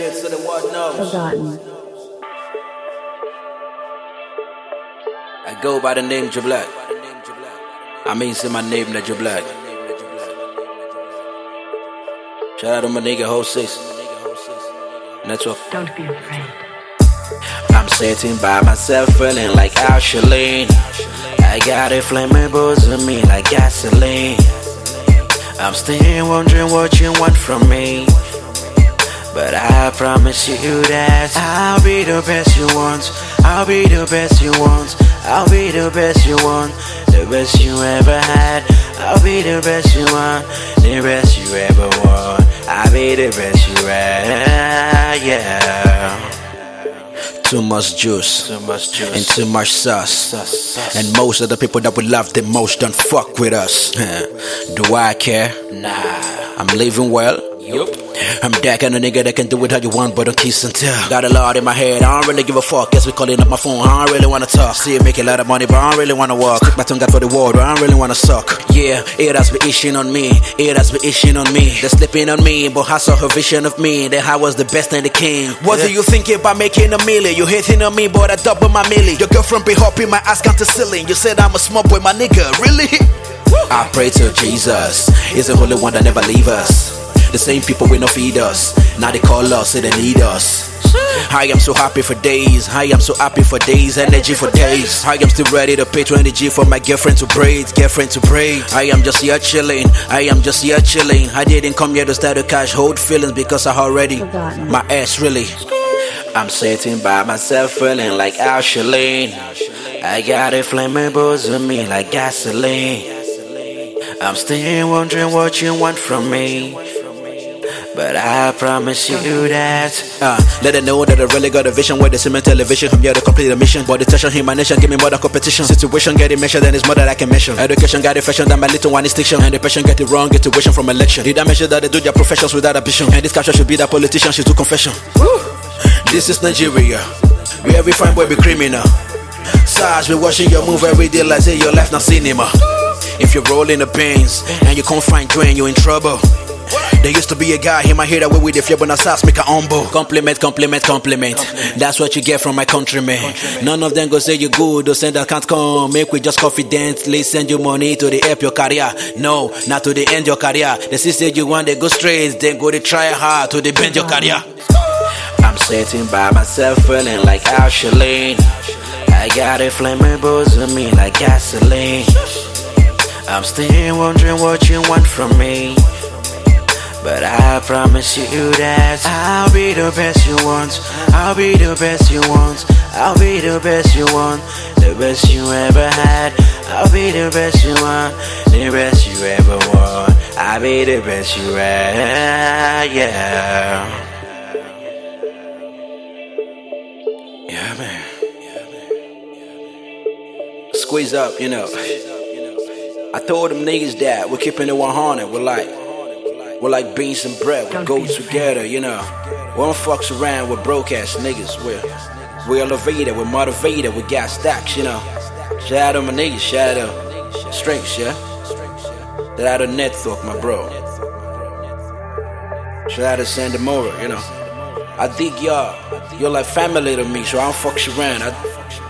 to the what knows. Forgotten. I go by the name J-Black. I mean, say my name that J-Black. Shout out to my nigga Ho 6. Network. Don't be afraid. I'm sitting by myself feeling like Alshaline. I got a flammable to me like gasoline. I'm still wondering what you want from me, but I promise you that I'll be the best you want. I'll be the best you want. I'll be the best you want. The best you ever had. I'll be the best you want. The best you ever want. I'll be the best you had. Yeah. Too much juice, and too much sauce. And most of the people that we love the most don't fuck with us. Do I care? Nah. I'm living well. Yup. I'm that kind of nigga that can do it how you want, but don't kiss and tell. Got a lot in my head, I don't really give a fuck. Guess we calling up my phone, I don't really wanna talk. See you make a lot of money, but I don't really wanna walk. Stick my tongue out for the world, but I don't really wanna suck. Yeah, it has been itching on me, it has been itching on me. They're slipping on me, but I saw her vision of me. That I was the best and the king. What do you think about making a million? You hating on me, but I double my milli. Your girlfriend be hopping my ass count to ceiling. You said I'm a smart boy, my nigga, really? I pray to Jesus, he's the only one that never leave us. The same people will not feed us. Now they call us, say they need us. I am so happy for days. I am so happy for days. Energy for days. I am still ready to pay 20G for my girlfriend to braid. Girlfriend to braid. I am just here chilling. I am just here chilling. I didn't come here to start to cash hold feelings because I already Forgotten. my ass really. I'm sitting by myself feeling like Alshaline. I got a flammable to me like gasoline. I'm still wondering what you want from me, but I promise you that let them know that I really got a vision. With the cement television, I'm here to complete a mission. But the tension in my nation, give me more than competition. Situation getting measured, then it's more that I can measure. Education got it fashion, than my little one is diction. And the patient get it wrong, get tuition from election. Did I measure that they do their professions without ambition? And this capture should be that politician, she do confession. Woo! This is Nigeria, where every fine boy be criminal. SARS be watching your move every day like say your life not cinema. If you're rolling the pains and you can't find drain, you're in trouble. There used to be a guy, he might hear that way with the fear, but now SARS make a humble. Compliment. That's what you get from my countrymen. None of them go say you good, or send that can't come. Make we just confidently send you money to the help your career. No, not to the end your career. The sister you want, they go straight, then go to try hard to the bend your career. I'm sitting by myself feeling like Alshaline. I got a flammable to me like gasoline. I'm still wondering what you want from me, but I promise you that I'll be the best you want. I'll be the best you want. I'll be the best you want. The best you ever had. I'll be the best you want. The best you ever want. I'll be the best you had. Yeah. Yeah, man. Squeeze up, you know. I told them niggas that we're keeping it 100. We're like beans and bread. We go together, you know. We don't fucks around with broke ass niggas. We're elevated, we're motivated, we got stacks, you know. Shout out to my niggas, shout out Strengths, yeah. Shout out to Network, my bro. Shout out to Sandamora, you know. I dig y'all. You're like family to me, so I don't fucks around.